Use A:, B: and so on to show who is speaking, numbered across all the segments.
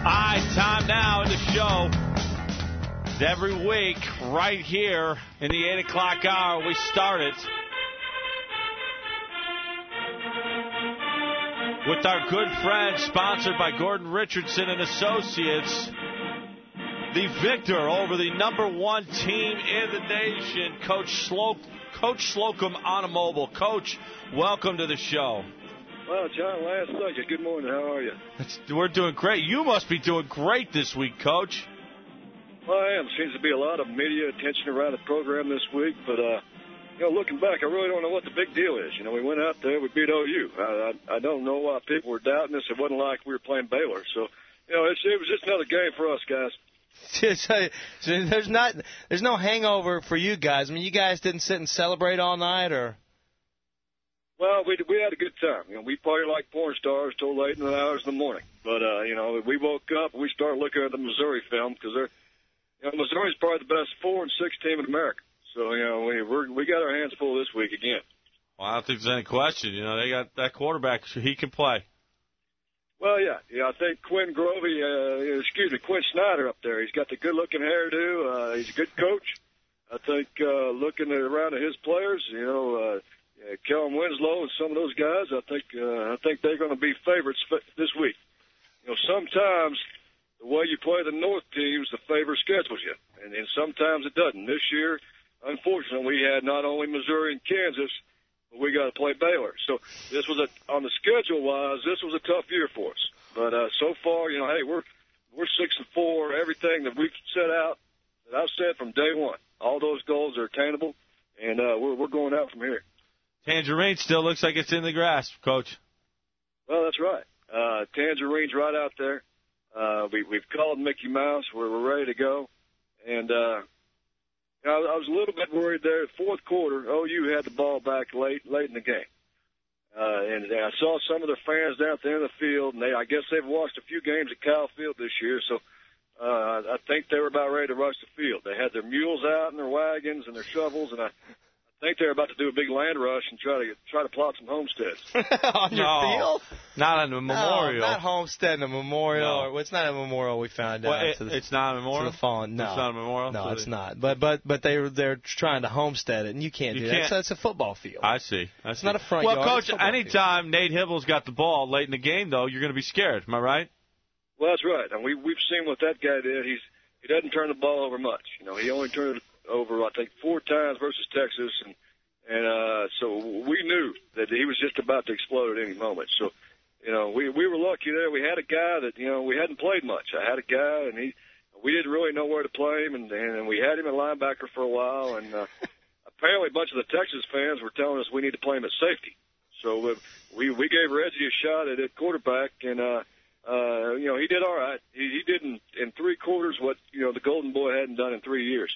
A: Hi, time now in the show. Every week, right here in the 8 o'clock hour, we start it with our good friend, sponsored by Gordon Richardson and Associates, the victor over the number one team in the nation, Coach Slocum Automobile. Coach, welcome to the show.
B: Well, John, last subject. Good morning. How are you?
A: We're doing great. You must be doing great this week, Coach.
B: Well, I am. Seems to be a lot of media attention around the program this week, but looking back, I really don't know what the big deal is. We went out there, we beat OU. I don't know why people were doubting us. It wasn't like we were playing Baylor. So, it was just another game for us, guys.
C: So there's no hangover for you guys. I mean, you guys didn't sit and celebrate all night, or?
B: Well, we had a good time. We partied like porn stars till late in the hours of the morning. But we woke up and we started looking at the Missouri film because Missouri's probably the best 4 and 6 team in America. So we got our hands full this week again.
A: Well, I don't think there's any question. They got that quarterback, so he can play.
B: Well, yeah. I think Quinn Snyder up there. He's got the good-looking hairdo. He's a good coach. I think looking around at his players, Kellen Winslow and some of those guys, I think they're going to be favorites this week. Sometimes the way you play the North teams, the favor schedules you, and sometimes it doesn't. This year, unfortunately, we had not only Missouri and Kansas, but we got to play Baylor. So this was on the schedule-wise, this was a tough year for us. But so far, hey, we're 6-4. Everything that we've set out, that I've said from day one, all those goals are attainable, and we're going out from here.
A: Tangerine still looks like it's in the grasp, Coach.
B: Well, that's right. Tangerine's right out there. We've called Mickey Mouse. We're ready to go. And I was a little bit worried there. Fourth quarter, OU had the ball back late in the game. And I saw some of their fans down at the end of the field, and I guess they've watched a few games at Kyle Field this year, so I think they were about ready to rush the field. They had their mules out and their wagons and their shovels, and I think they're about to do a big land rush and try to plot some homesteads.
C: On your field?
A: Not on the memorial.
C: No, not homestead, a memorial. No. It's not a memorial. We found out.
A: It's not a memorial.
C: To the fallen. No,
A: it's not a memorial.
C: No, it's not. But they're trying to homestead it, and you can't do that. It's a football field.
A: I see.
C: It's not a front yard.
A: Well, Coach, anytime Nate Hibble's got the ball late in the game, though, you're going to be scared. Am I right?
B: Well, that's right. And we've seen what that guy did. He doesn't turn the ball over much. He only turned it over, I think, 4 times versus Texas, and so we knew that he was just about to explode at any moment. So, we were lucky there. We had a guy that, we hadn't played much. I had a guy, and we didn't really know where to play him, and we had him at linebacker for a while. And apparently a bunch of the Texas fans were telling us we need to play him at safety. So we gave Reggie a shot at quarterback, and he did all right. He did in 3 quarters what the Golden Boy hadn't done in 3 years.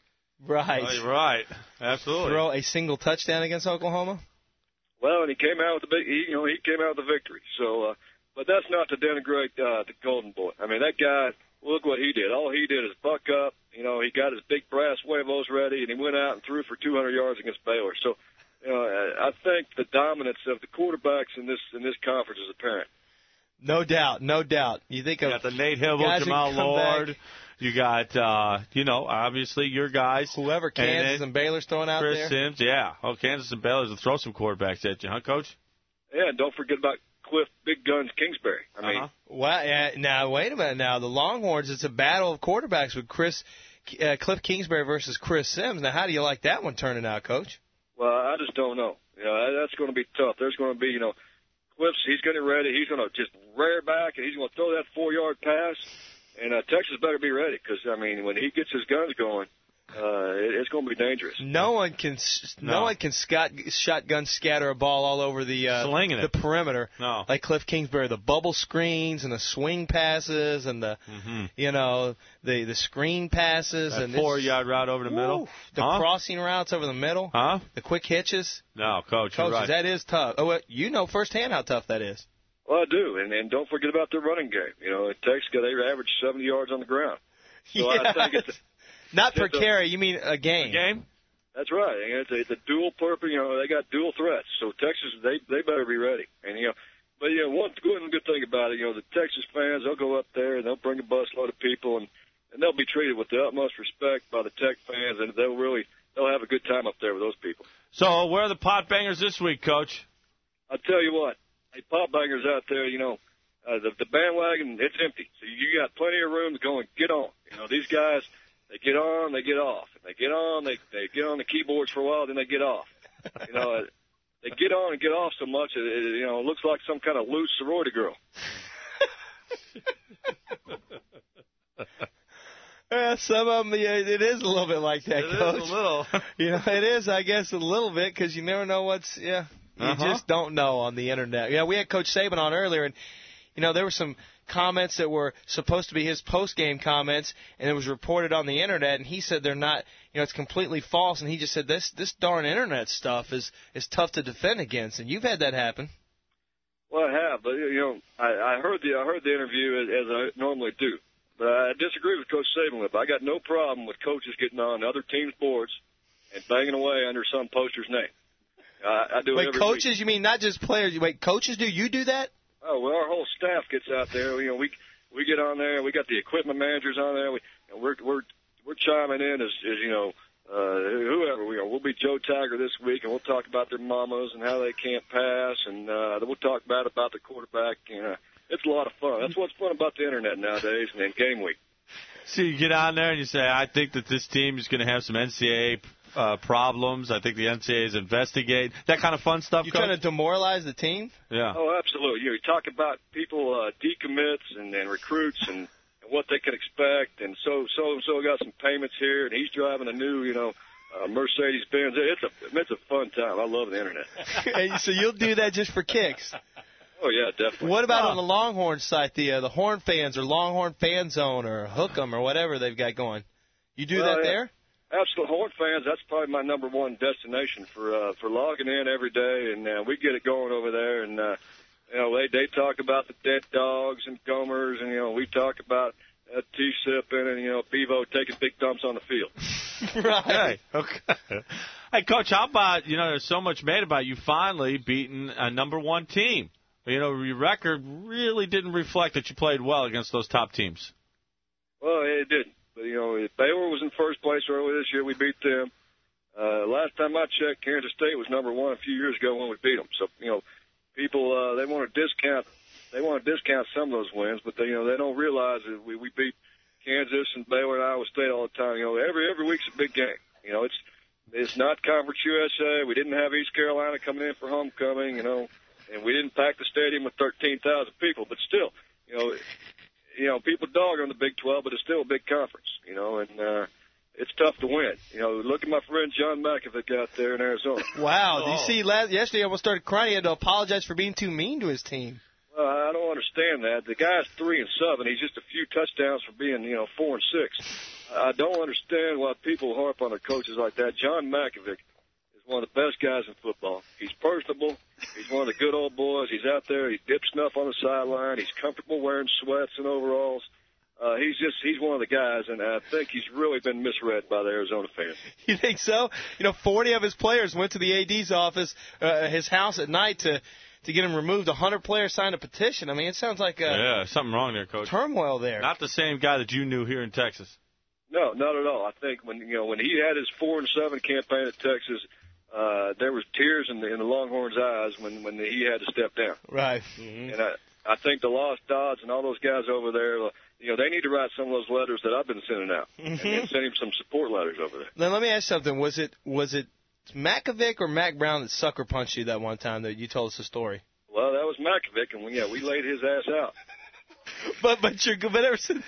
A: Right. Absolutely.
C: Throw a single touchdown against Oklahoma?
B: Well, and he came out with he came out with the victory. So, but that's not to denigrate the Golden Boy. I mean, that guy, look what he did. All he did is buck up. He got his big brass huevos ready, and he went out and threw for 200 yards against Baylor. So, I think the dominance of the quarterbacks in this conference is apparent.
C: No doubt. You think
A: you got the Nate Hibble, Jamal Lord. Back. You got, obviously your guys.
C: Whoever Kansas and Baylor's throwing out
A: Chris
C: there.
A: Chris Sims, yeah. Kansas and Baylor's will throw some quarterbacks at you, huh, Coach?
B: Yeah, and don't forget about Cliff Big Guns Kingsbury. I mean.
C: Well, now, wait a minute now. The Longhorns, it's a battle of quarterbacks with Cliff Kingsbury versus Chris Sims. Now, how do you like that one turning out, Coach?
B: Well, I just don't know. That's going to be tough. There's going to be, Cliff's, he's getting ready. He's going to just rear back, and he's going to throw that 4-yard pass. And Texas better be ready because, when he gets his guns going, it's going to be dangerous.
C: No one can shotgun scatter a ball all over the perimeter like Cliff Kingsbury. The bubble screens and the swing passes and the the screen passes
A: that
C: and
A: 4-yard route over the middle.
C: The crossing routes over the middle. The quick hitches.
A: No, Coach, you're right.
C: That is tough. Oh, well, you know firsthand how tough that is.
B: Well, I do, and don't forget about their running game. At Texas, they average 70 yards on the ground. So
C: yes.
B: I think
C: not per carry. You mean a game?
A: A game?
B: That's right. It's a dual purpose. They got dual threats. So Texas, they better be ready. And But one good thing about it, the Texas fans, they'll go up there and they'll bring a busload of people, and they'll be treated with the utmost respect by the Tech fans, and they'll have a good time up there with those people.
A: So where are the pot bangers this week, Coach?
B: I tell you what, hey, pot bangers out there, the bandwagon, it's empty. So you got plenty of room to go and get on. These guys, they get on, they get off. And they get on, they get on the keyboards for a while, then they get off. They get on and get off so much, it looks like some kind of loose sorority girl.
C: Yeah, some of them, it is a little bit like that, Coach.
A: It is a little.
C: It is, I guess, a little bit, because you never know what's, you just don't know on the Internet. Yeah, we had Coach Saban on earlier, and, there were some comments that were supposed to be his post-game comments, and it was reported on the Internet, and he said they're not, it's completely false, and he just said this darn Internet stuff is tough to defend against, and you've had that happen.
B: Well, I have, but, I heard the interview as I normally do. But I disagree with Coach Saban with it. I got no problem with coaches getting on other teams' boards and banging away under some poster's name. I do it every
C: coaches,
B: week.
C: You mean not just players? Wait, coaches, do you do that?
B: Oh, well, our whole staff gets out there. We get on there. We got the equipment managers on there. We're chiming in as whoever we are. We'll be Joe Tiger this week, and we'll talk about their mamas and how they can't pass, and we'll talk about the quarterback. It's a lot of fun. That's what's fun about the Internet nowadays and game week.
A: So you get on there and you say, I think that this team is going to have some NCAA problems. I think the NCAA is investigating. That kind of fun stuff,
C: You trying to demoralize the team?
B: Yeah. Oh, absolutely. You talk about people decommits and recruits and what they can expect. And so got some payments here, and he's driving a new, Mercedes-Benz. It's a fun time. I love the Internet.
C: So you'll do that just for kicks?
B: Oh, yeah, definitely.
C: What about on the Longhorn site, the Horn Fans or Longhorn Fan Zone or Hook 'em or whatever they've got going? You do that there?
B: Absolutely. Horn Fans, that's probably my number one destination for logging in every day, and we get it going over there. And, they talk about the dead dogs and Gomers, and, we talk about T-sipping and, Bevo taking big dumps on the field.
C: Right.
A: Okay. Hey, Coach, how about, there's so much made about you finally beating a number one team. Your record really didn't reflect that you played well against those top teams.
B: Well, it didn't. But, Baylor was in first place earlier this year. We beat them. Last time I checked, Kansas State was number one a few years ago when we beat them. So, people, they want to discount some of those wins, but they don't realize that we beat Kansas and Baylor and Iowa State all the time. Every week's a big game. It's not Conference USA. We didn't have East Carolina coming in for homecoming, and we didn't pack the stadium with 13,000 people, but still, people dog on the Big 12, but it's still a big conference, and it's tough to win. Look at my friend John McAvick out there in Arizona.
C: Wow. Did you see yesterday I almost started crying. He had to apologize for being too mean to his team.
B: Well, I don't understand that. The guy's 3-7. He's just a few touchdowns from being, 4-6. I don't understand why people harp on their coaches like that. John McAvick is one of the best guys in football. He's personable. He's one of the good old boys. He's out there. He dips snuff on the sideline. He's comfortable wearing sweats and overalls. He's one of the guys, and I think he's really been misread by the Arizona fans.
C: You think so? 40 of his players went to the AD's office, his house at night to get him removed. 100 players signed a petition. I mean, it sounds like
A: something wrong there, Coach.
C: Turmoil there.
A: Not the same guy that you knew here in Texas.
B: No, not at all. I think when he had his 4-7 campaign at Texas, there was tears in the Longhorns' eyes when he had to step down.
C: Right.
B: Mm-hmm. And I think the Lost Dodds and all those guys over there, they need to write some of those letters that I've been sending out, and send him some support letters over there.
C: Then let me ask you something. Was it Mackovic or Mac Brown that sucker punched you that one time that you told us the story?
B: Well, that was Mackovic, and we laid his ass out.
C: but ever since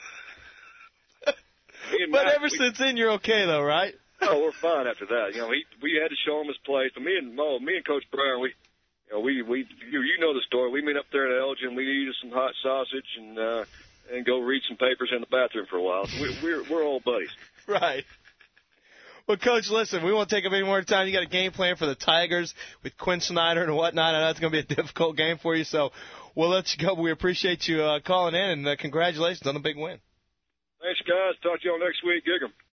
C: since then you're okay though, right?
B: Oh, we're fine after that. We had to show him his place. But me and Coach Brown, we know the story. We meet up there at Elgin. We eat some hot sausage and go read some papers in the bathroom for a while. So we're old buddies.
C: Right. Well, Coach, listen, we won't take up any more time. You got a game plan for the Tigers with Quinn Snyder and whatnot. I know it's going to be a difficult game for you, so we'll let you go. But we appreciate you calling in, and congratulations on the big win.
B: Thanks, guys. Talk to you all next week. Gig 'em.